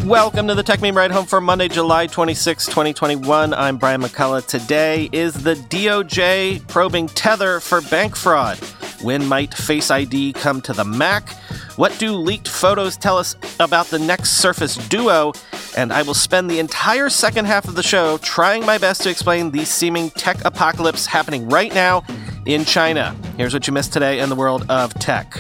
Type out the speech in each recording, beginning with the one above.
Welcome to the Tech Meme Ride Home for Monday, July 26, 2021. I'm Brian McCullough. Today is the DOJ probing Tether for bank fraud. When might Face ID come to the Mac? What do leaked photos tell us about the next Surface Duo? And I will spend the entire second half of the show trying my best to explain the seeming tech apocalypse happening right now in China. Here's what you missed today in the world of tech.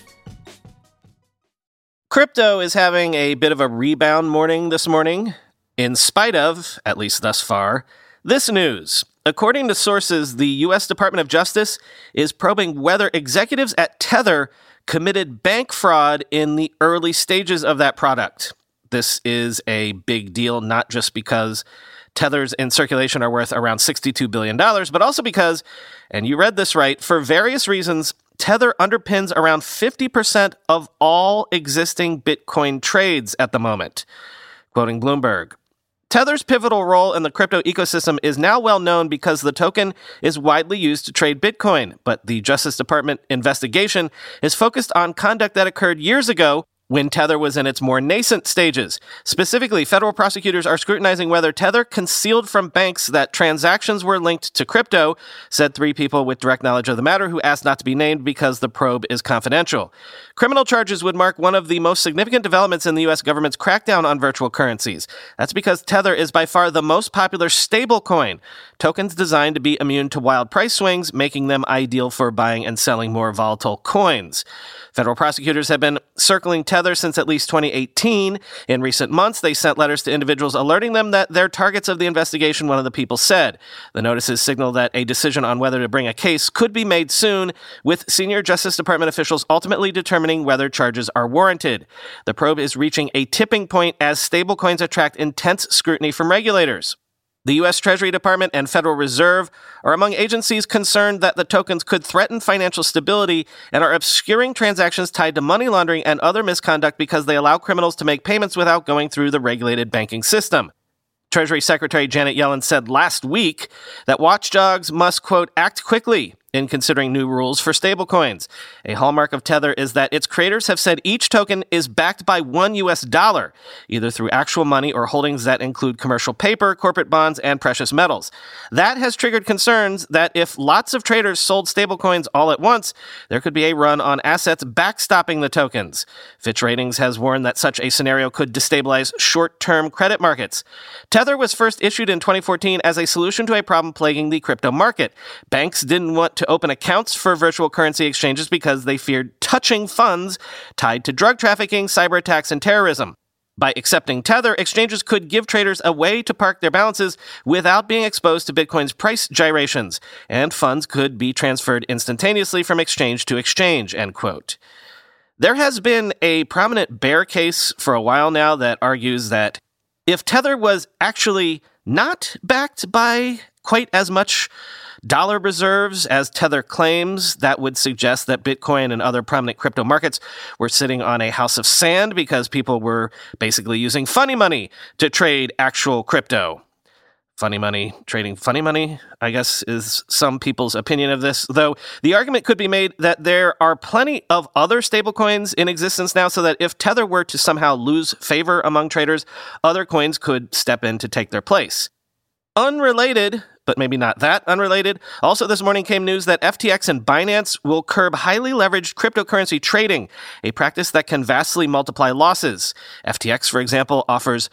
Crypto is having a bit of a rebound morning this morning, in spite of, at least thus far, this news. According to sources, the U.S. Department of Justice is probing whether executives at Tether committed bank fraud in the early stages of that product. This is a big deal, not just because Tethers in circulation are worth around $62 billion, but also because, and you read this right, for various reasons, Tether underpins around 50% of all existing Bitcoin trades at the moment. Quoting Bloomberg, Tether's pivotal role in the crypto ecosystem is now well known because the token is widely used to trade Bitcoin, but the Justice Department investigation is focused on conduct that occurred years ago when Tether was in its more nascent stages. Specifically, federal prosecutors are scrutinizing whether Tether concealed from banks that transactions were linked to crypto, said three people with direct knowledge of the matter who asked not to be named because the probe is confidential. Criminal charges would mark one of the most significant developments in the U.S. government's crackdown on virtual currencies. That's because Tether is by far the most popular stablecoin, tokens designed to be immune to wild price swings, making them ideal for buying and selling more volatile coins. Federal prosecutors have been circling Tether since at least 2018. In recent months, they sent letters to individuals alerting them that they're targets of the investigation, one of the people said. The notices signal that a decision on whether to bring a case could be made soon, with senior Justice Department officials ultimately determining whether charges are warranted. The probe is reaching a tipping point as stablecoins attract intense scrutiny from regulators. The U.S. Treasury Department and Federal Reserve are among agencies concerned that the tokens could threaten financial stability and are obscuring transactions tied to money laundering and other misconduct because they allow criminals to make payments without going through the regulated banking system. Treasury Secretary Janet Yellen said last week that watchdogs must, quote, act quickly in considering new rules for stablecoins. A hallmark of Tether is that its creators have said each token is backed by $1 US, either through actual money or holdings that include commercial paper, corporate bonds, and precious metals. That has triggered concerns that if lots of traders sold stablecoins all at once, there could be a run on assets backstopping the tokens. Fitch Ratings has warned that such a scenario could destabilize short-term credit markets. Tether was first issued in 2014 as a solution to a problem plaguing the crypto market. Banks didn't want to open accounts for virtual currency exchanges because they feared touching funds tied to drug trafficking, cyber attacks, and terrorism. By accepting Tether, exchanges could give traders a way to park their balances without being exposed to Bitcoin's price gyrations, and funds could be transferred instantaneously from exchange to exchange, end quote. There has been a prominent bear case for a while now that argues that if Tether was actually not backed by quite as much dollar reserves as Tether claims, that would suggest that Bitcoin and other prominent crypto markets were sitting on a house of sand because people were basically using funny money to trade actual crypto. Funny money, trading funny money, I guess, is some people's opinion of this, though the argument could be made that there are plenty of other stablecoins in existence now, so that if Tether were to somehow lose favor among traders, other coins could step in to take their place. Unrelated, but maybe not that unrelated, also this morning came news that FTX and Binance will curb highly leveraged cryptocurrency trading, a practice that can vastly multiply losses. FTX, for example, offers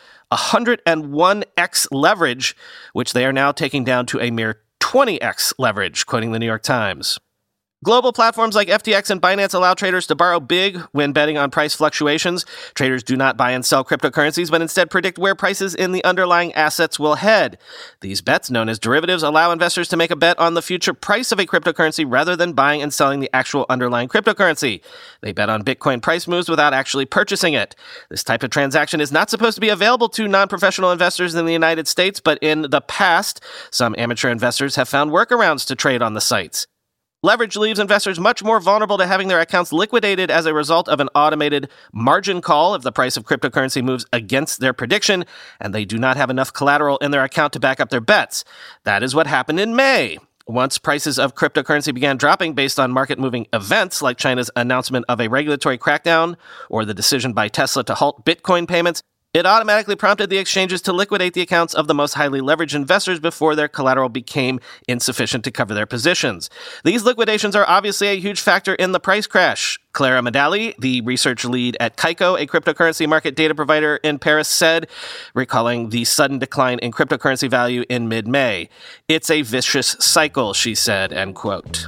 101x leverage, which they are now taking down to a mere 20x leverage, quoting the New York Times. Global platforms like FTX and Binance allow traders to borrow big when betting on price fluctuations. Traders do not buy and sell cryptocurrencies, but instead predict where prices in the underlying assets will head. These bets, known as derivatives, allow investors to make a bet on the future price of a cryptocurrency rather than buying and selling the actual underlying cryptocurrency. They bet on Bitcoin price moves without actually purchasing it. This type of transaction is not supposed to be available to non-professional investors in the United States, but in the past, some amateur investors have found workarounds to trade on the sites. Leverage leaves investors much more vulnerable to having their accounts liquidated as a result of an automated margin call if the price of cryptocurrency moves against their prediction and they do not have enough collateral in their account to back up their bets. That is what happened in May. Once prices of cryptocurrency began dropping based on market-moving events like China's announcement of a regulatory crackdown or the decision by Tesla to halt Bitcoin payments, It automatically prompted the exchanges to liquidate the accounts of the most highly leveraged investors before their collateral became insufficient to cover their positions. These liquidations are obviously a huge factor in the price crash. Clara Medali, the research lead at Kaiko, a cryptocurrency market data provider in Paris, said, recalling the sudden decline in cryptocurrency value in mid-May. "It's a vicious cycle," she said, end quote.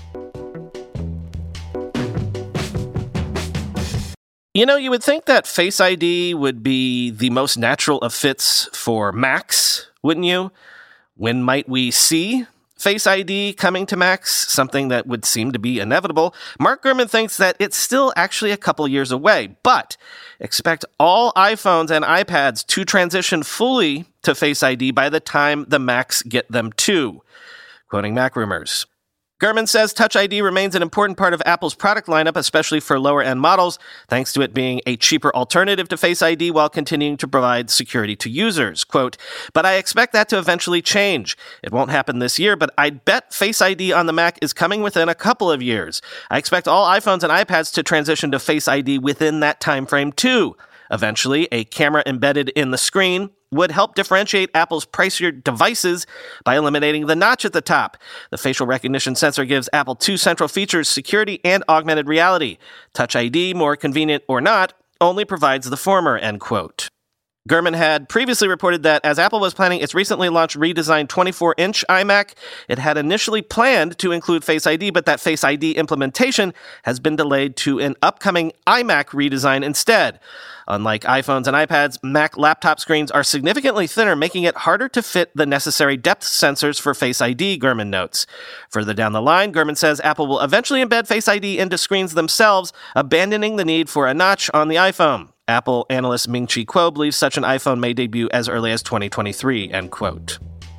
You know, you would think that Face ID would be the most natural of fits for Macs, wouldn't you? When might we see Face ID coming to Macs, something that would seem to be inevitable? Mark Gurman thinks that it's still actually a couple years away, but expect all iPhones and iPads to transition fully to Face ID by the time the Macs get them too. Quoting Mac Rumors. Gurman says Touch ID remains an important part of Apple's product lineup, especially for lower-end models, thanks to it being a cheaper alternative to Face ID while continuing to provide security to users. Quote, "But I expect that to eventually change. It won't happen this year, but I'd bet Face ID on the Mac is coming within a couple of years. I expect all iPhones and iPads to transition to Face ID within that time frame too. Eventually, a camera embedded in the screen would help differentiate Apple's pricier devices by eliminating the notch at the top. The facial recognition sensor gives Apple two central features, security and augmented reality. Touch ID, more convenient or not, only provides the former," end quote. Gurman had previously reported that as Apple was planning its recently launched redesigned 24-inch iMac, it had initially planned to include Face ID, but that Face ID implementation has been delayed to an upcoming iMac redesign instead. Unlike iPhones and iPads, Mac laptop screens are significantly thinner, making it harder to fit the necessary depth sensors for Face ID, Gurman notes. Further down the line, Gurman says Apple will eventually embed Face ID into screens themselves, abandoning the need for a notch on the iPhone. Apple analyst Ming-Chi Kuo believes such an iPhone may debut as early as 2023, end quote.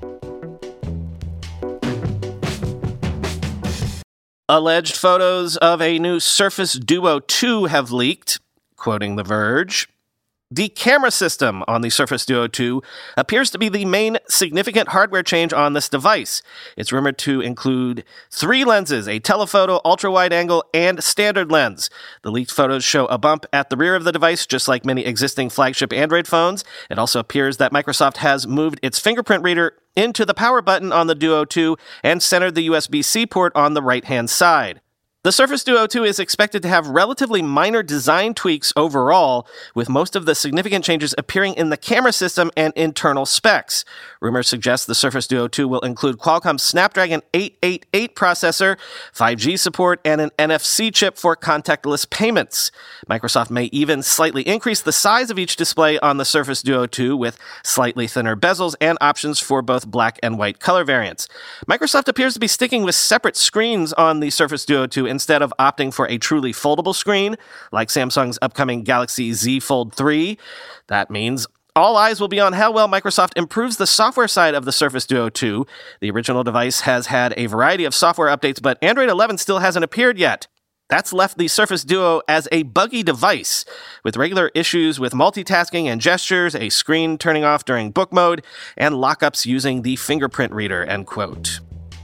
Alleged photos of a new Surface Duo 2 have leaked. Quoting The Verge, "The camera system on the Surface Duo 2 appears to be the main significant hardware change on this device. It's rumored to include 3 lenses, a telephoto, ultra-wide angle, and standard lens. The leaked photos show a bump at the rear of the device, just like many existing flagship Android phones. It also appears that Microsoft has moved its fingerprint reader into the power button on the Duo 2 and centered the USB-C port on the right-hand side. The Surface Duo 2 is expected to have relatively minor design tweaks overall, with most of the significant changes appearing in the camera system and internal specs. Rumors suggest the Surface Duo 2 will include Qualcomm's Snapdragon 888 processor, 5G support, and an NFC chip for contactless payments. Microsoft may even slightly increase the size of each display on the Surface Duo 2 with slightly thinner bezels and options for both black and white color variants. Microsoft appears to be sticking with separate screens on the Surface Duo 2 instead of opting for a truly foldable screen, like Samsung's upcoming Galaxy Z Fold 3. That means all eyes will be on how well Microsoft improves the software side of the Surface Duo 2. The original device has had a variety of software updates, but Android 11 still hasn't appeared yet. That's left the Surface Duo as a buggy device, with regular issues with multitasking and gestures, a screen turning off during book mode, and lockups using the fingerprint reader, end quote.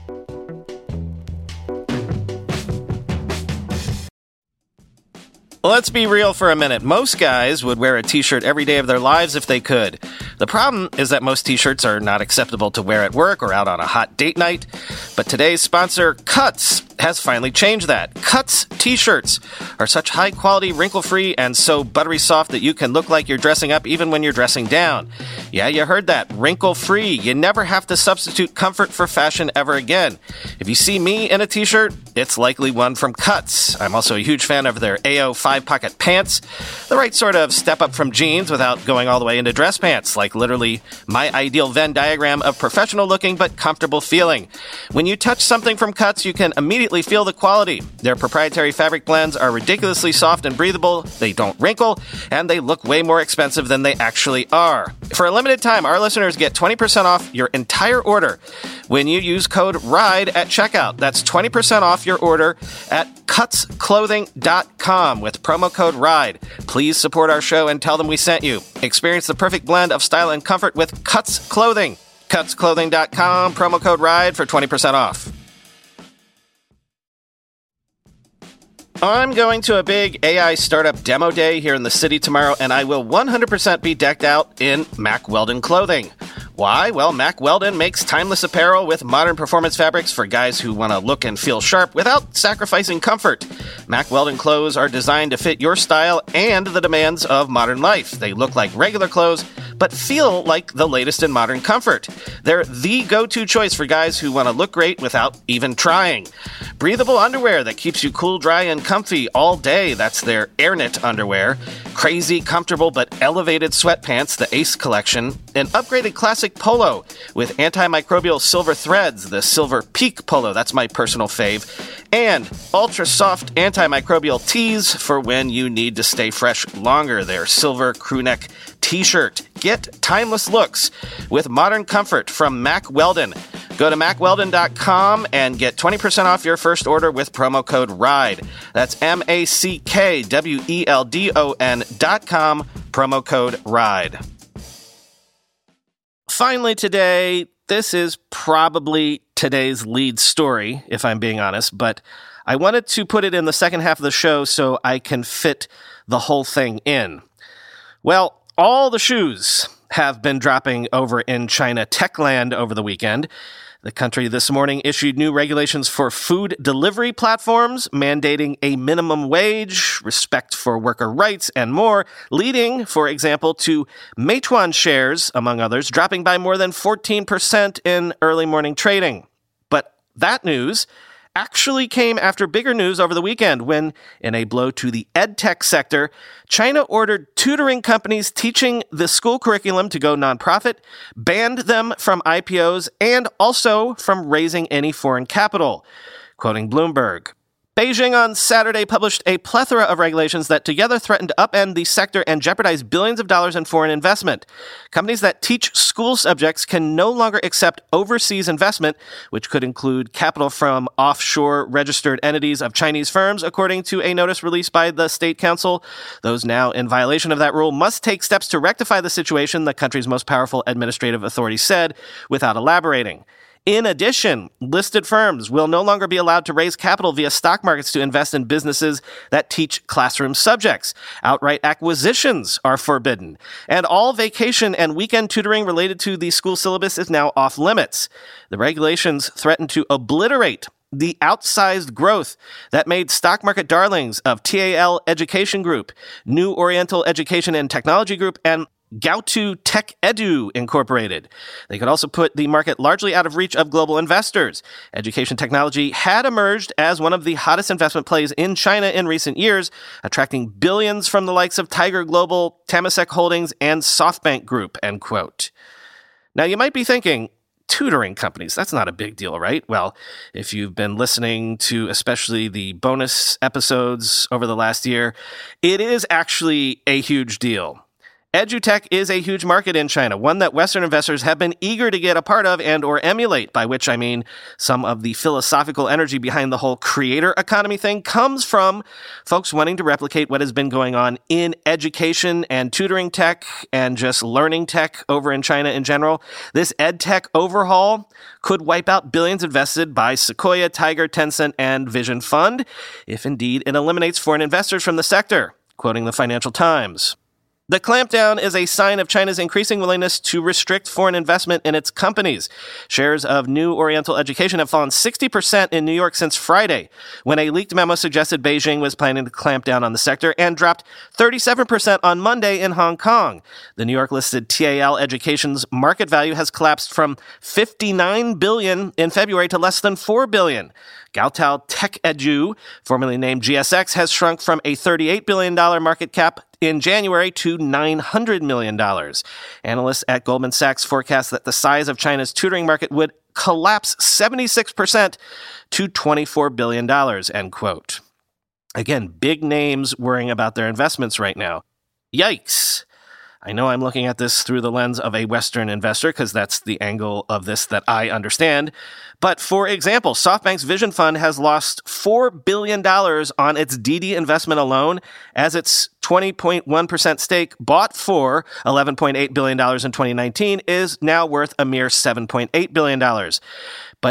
Let's be real for a minute. Most guys would wear a t-shirt every day of their lives if they could. The problem is that most t-shirts are not acceptable to wear at work or out on a hot date night. But today's sponsor, Cuts, has finally changed that. Cuts t-shirts are such high-quality, wrinkle-free, and so buttery soft that you can look like you're dressing up even when you're dressing down. Yeah, you heard that. Wrinkle-free. You never have to substitute comfort for fashion ever again. If you see me in a t-shirt, it's likely one from Cuts. I'm also a huge fan of their AO 5-pocket pants. The right sort of step up from jeans without going all the way into dress pants, like literally my ideal Venn diagram of professional looking but comfortable feeling. When you touch something from Cuts, you can immediately feel the quality. Their proprietary fabric blends are ridiculously soft and breathable, they don't wrinkle, and they look way more expensive than they actually are. For a limited time, our listeners get 20% off your entire order when you use code RIDE at checkout. That's 20% off your order at cutsclothing.com with promo code RIDE. Please support our show and tell them we sent you. Experience the perfect blend of style and comfort with Cuts Clothing. Cutsclothing.com, promo code RIDE for 20% off. I'm going to a big AI startup demo day here in the city tomorrow, and I will 100% be decked out in Mack Weldon clothing. Why? Well, Mack Weldon makes timeless apparel with modern performance fabrics for guys who want to look and feel sharp without sacrificing comfort. Mack Weldon clothes are designed to fit your style and the demands of modern life. They look like regular clothes, but feel like the latest in modern comfort. They're the go-to choice for guys who want to look great without even trying. Breathable underwear that keeps you cool, dry, and comfy all day. That's their AirKnit underwear. Crazy, comfortable, but elevated sweatpants, the Ace collection. An upgraded classic polo with antimicrobial silver threads, the Silver Peak polo. That's my personal fave. And ultra-soft antimicrobial tees for when you need to stay fresh longer. Their silver crewneck t-shirt. Get timeless looks with modern comfort from Mack Weldon. Go to MackWeldon.com and get 20% off your first order with promo code RIDE. That's MackWeldon.com, promo code RIDE. Finally today, this is probably today's lead story, if I'm being honest, but I wanted to put it in the second half of the show so I can fit the whole thing in. Well, all the shoes have been dropping over in China Techland over the weekend. The country this morning issued new regulations for food delivery platforms, mandating a minimum wage, respect for worker rights, and more, leading, for example, to Meituan shares, among others, dropping by more than 14% in early morning trading. But that news actually came after bigger news over the weekend when, in a blow to the edtech sector, China ordered tutoring companies teaching the school curriculum to go nonprofit, banned them from IPOs, and also from raising any foreign capital. Quoting Bloomberg, Beijing on Saturday published a plethora of regulations that together threaten to upend the sector and jeopardize billions of dollars in foreign investment. Companies that teach school subjects can no longer accept overseas investment, which could include capital from offshore registered entities of Chinese firms, according to a notice released by the State Council. Those now in violation of that rule must take steps to rectify the situation, the country's most powerful administrative authority said, without elaborating. In addition, listed firms will no longer be allowed to raise capital via stock markets to invest in businesses that teach classroom subjects. Outright acquisitions are forbidden. And all vacation and weekend tutoring related to the school syllabus is now off limits. The regulations threaten to obliterate the outsized growth that made stock market darlings of TAL Education Group, New Oriental Education and Technology Group, and Gaotu Tech Edu Incorporated. They could also put the market largely out of reach of global investors. Education technology had emerged as one of the hottest investment plays in China in recent years, attracting billions from the likes of Tiger Global, Temasek Holdings, and SoftBank Group, end quote. Now, you might be thinking, tutoring companies, that's not a big deal, right? Well, if you've been listening to especially the bonus episodes over the last year, it is actually a huge deal. EduTech is a huge market in China, one that Western investors have been eager to get a part of and or emulate, by which I mean some of the philosophical energy behind the whole creator economy thing comes from folks wanting to replicate what has been going on in education and tutoring tech and just learning tech over in China in general. This EdTech overhaul could wipe out billions invested by Sequoia, Tiger, Tencent, and Vision Fund, if indeed it eliminates foreign investors from the sector, quoting the Financial Times. The clampdown is a sign of China's increasing willingness to restrict foreign investment in its companies. Shares of New Oriental Education have fallen 60% in New York since Friday, when a leaked memo suggested Beijing was planning to clamp down on the sector, and dropped 37% on Monday in Hong Kong. The New York-listed TAL Education's market value has collapsed from $59 billion in February to less than $4 billion. Gaotu Tech Edu, formerly named GSX, has shrunk from a $38 billion market cap in January to $900 million. Analysts at Goldman Sachs forecast that the size of China's tutoring market would collapse 76% to $24 billion, end quote. Again, big names worrying about their investments right now. Yikes. I know I'm looking at this through the lens of a Western investor because that's the angle of this that I understand. But for example, SoftBank's Vision Fund has lost $4 billion on its DD investment alone, as its 20.1% stake, bought for $11.8 billion in 2019, is now worth a mere $7.8 billion. But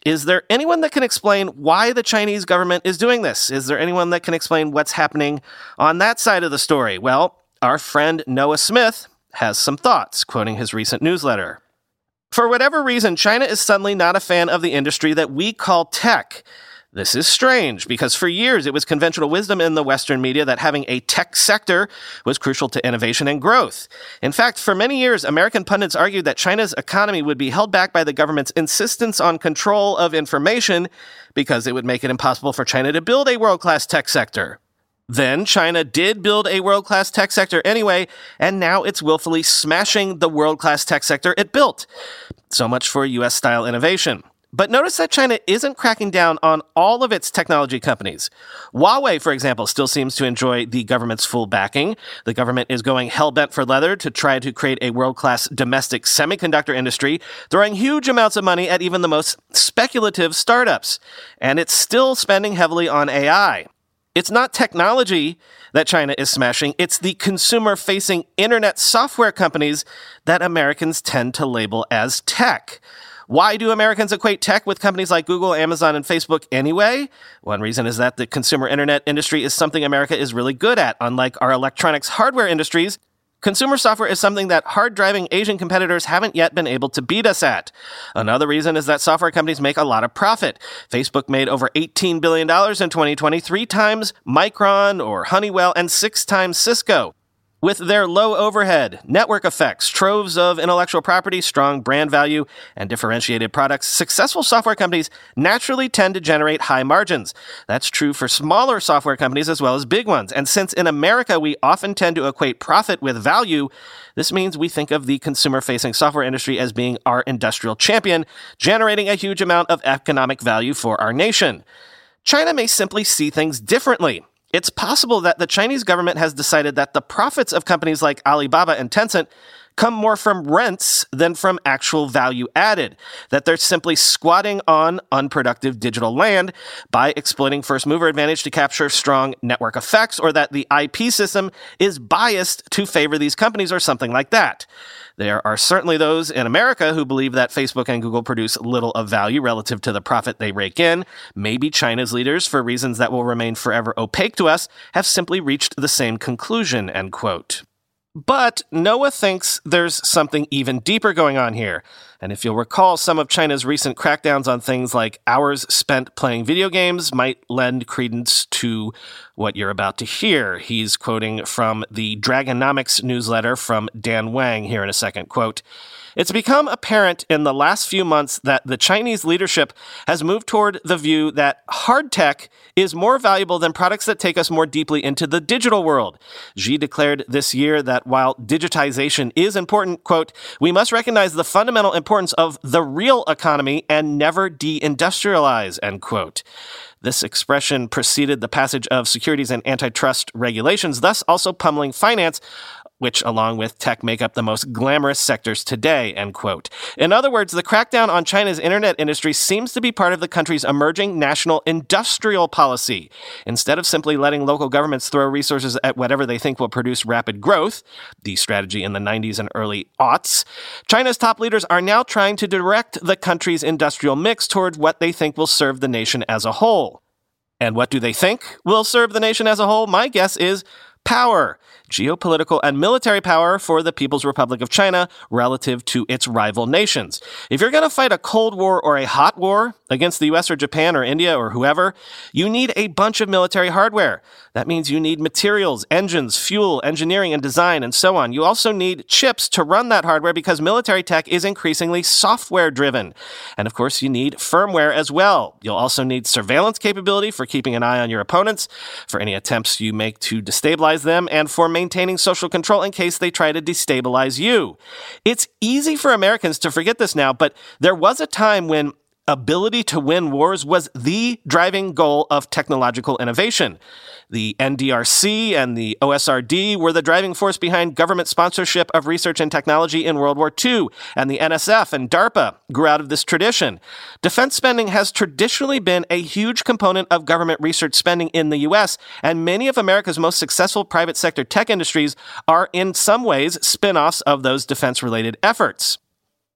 Is there anyone that can explain why the Chinese government is doing this? Is there anyone that can explain what's happening on that side of the story? Well, our friend Noah Smith has some thoughts, quoting his recent newsletter. For whatever reason, China is suddenly not a fan of the industry that we call tech. This is strange because for years it was conventional wisdom in the Western media that having a tech sector was crucial to innovation and growth. In fact, for many years, American pundits argued that China's economy would be held back by the government's insistence on control of information because it would make it impossible for China to build a world-class tech sector. Then China did build a world-class tech sector anyway, and now it's willfully smashing the world-class tech sector it built. So much for U.S.-style innovation. But notice that China isn't cracking down on all of its technology companies. Huawei, for example, still seems to enjoy the government's full backing. The government is going hell-bent for leather to try to create a world-class domestic semiconductor industry, throwing huge amounts of money at even the most speculative startups. And it's still spending heavily on AI. It's not technology that China is smashing, it's the consumer-facing internet software companies that Americans tend to label as tech. Why do Americans equate tech with companies like Google, Amazon, and Facebook anyway? One reason is that the consumer internet industry is something America is really good at. Unlike our electronics hardware industries, consumer software is something that hard-driving Asian competitors haven't yet been able to beat us at. Another reason is that software companies make a lot of profit. Facebook made over $18 billion in 2020, 3 times Micron or Honeywell, and 6 times Cisco. With their low overhead, network effects, troves of intellectual property, strong brand value, and differentiated products, successful software companies naturally tend to generate high margins. That's true for smaller software companies as well as big ones. And since in America we often tend to equate profit with value, this means we think of the consumer-facing software industry as being our industrial champion, generating a huge amount of economic value for our nation. China may simply see things differently. It's possible that the Chinese government has decided that the profits of companies like Alibaba and Tencent come more from rents than from actual value added, that they're simply squatting on unproductive digital land by exploiting first mover advantage to capture strong network effects, or that the IP system is biased to favor these companies or something like that. There are certainly those in America who believe that Facebook and Google produce little of value relative to the profit they rake in. Maybe China's leaders, for reasons that will remain forever opaque to us, have simply reached the same conclusion, end quote. But Noah thinks there's something even deeper going on here. And if you'll recall, some of China's recent crackdowns on things like hours spent playing video games might lend credence to what you're about to hear. He's quoting from the Dragonomics newsletter from Dan Wang here in a second. Quote, "It's become apparent in the last few months that the Chinese leadership has moved toward the view that hard tech is more valuable than products that take us more deeply into the digital world. Xi declared this year that while digitization is important, quote, we must recognize the fundamental importance of the real economy and never deindustrialize, end quote. This expression preceded the passage of securities and antitrust regulations, thus also pummeling finance, which, along with tech, make up the most glamorous sectors today, end quote. In other words, the crackdown on China's internet industry seems to be part of the country's emerging national industrial policy. Instead of simply letting local governments throw resources at whatever they think will produce rapid growth, the strategy in the 90s and early aughts, China's top leaders are now trying to direct the country's industrial mix toward what they think will serve the nation as a whole. And what do they think will serve the nation as a whole? My guess is power. Geopolitical and military power for the People's Republic of China relative to its rival nations. If you're going to fight a Cold War or a hot war against the US or Japan or India or whoever, you need a bunch of military hardware. That means you need materials, engines, fuel, engineering and design, and so on. You also need chips to run that hardware because military tech is increasingly software-driven. And of course, you need firmware as well. You'll also need surveillance capability for keeping an eye on your opponents, for any attempts you make to destabilize them, and for maintaining social control in case they try to destabilize you. It's easy for Americans to forget this now, but there was a time when ability to win wars was the driving goal of technological innovation. The NDRC and the OSRD were the driving force behind government sponsorship of research and technology in World War II, and the NSF and DARPA grew out of this tradition. Defense spending has traditionally been a huge component of government research spending in the U.S., and many of America's most successful private sector tech industries are in some ways spin-offs of those defense-related efforts.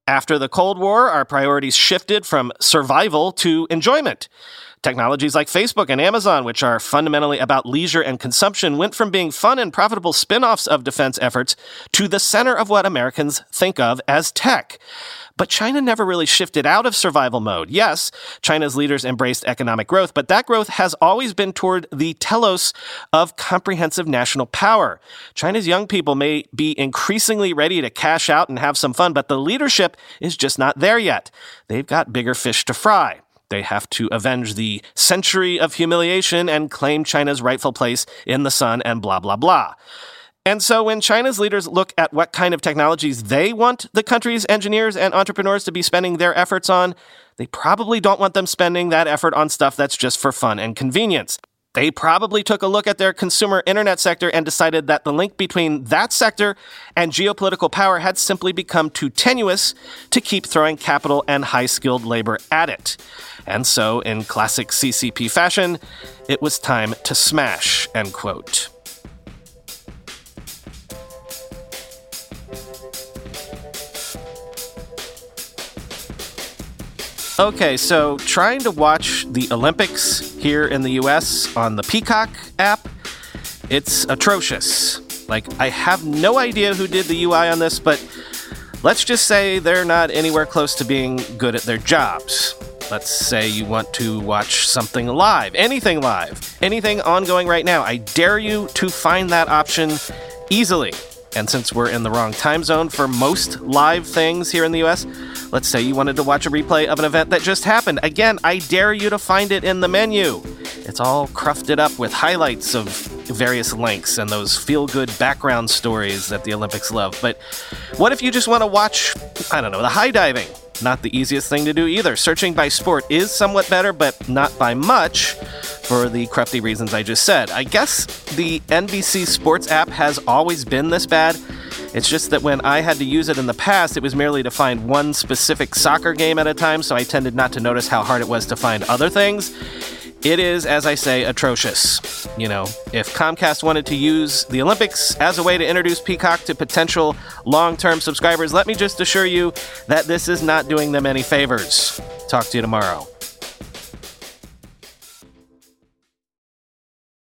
After the Cold War, our priorities shifted from survival to enjoyment. Technologies like Facebook and Amazon, which are fundamentally about leisure and consumption, went from being fun and profitable spin-offs of defense efforts to the center of what Americans think of as tech. But China never really shifted out of survival mode. Yes, China's leaders embraced economic growth, but that growth has always been toward the telos of comprehensive national power. China's young people may be increasingly ready to cash out and have some fun, but the leadership is just not there yet. They've got bigger fish to fry. They have to avenge the century of humiliation and claim China's rightful place in the sun and blah, blah, blah. And so when China's leaders look at what kind of technologies they want the country's engineers and entrepreneurs to be spending their efforts on, they probably don't want them spending that effort on stuff that's just for fun and convenience. They probably took a look at their consumer internet sector and decided that the link between that sector and geopolitical power had simply become too tenuous to keep throwing capital and high-skilled labor at it. And so, in classic CCP fashion, it was time to smash, end quote. Okay, so trying to watch the Olympics here in the US on the Peacock app, it's atrocious. I have no idea who did the UI on this, but let's just say they're not anywhere close to being good at their jobs. Let's say you want to watch something live, anything ongoing right now. I dare you to find that option easily. And since we're in the wrong time zone for most live things here in the US, let's say you wanted to watch a replay of an event that just happened. Again, I dare you to find it in the menu. It's all crufted up with highlights of various links and those feel-good background stories that the Olympics love. But what if you just want to watch, the high diving? Not the easiest thing to do either. Searching by sport is somewhat better, but not by much for the crufty reasons I just said. I guess the NBC Sports app has always been this bad. It's just that when I had to use it in the past, it was merely to find one specific soccer game at a time, so I tended not to notice how hard it was to find other things. It is, as I say, atrocious. If Comcast wanted to use the Olympics as a way to introduce Peacock to potential long-term subscribers, let me just assure you that this is not doing them any favors. Talk to you tomorrow.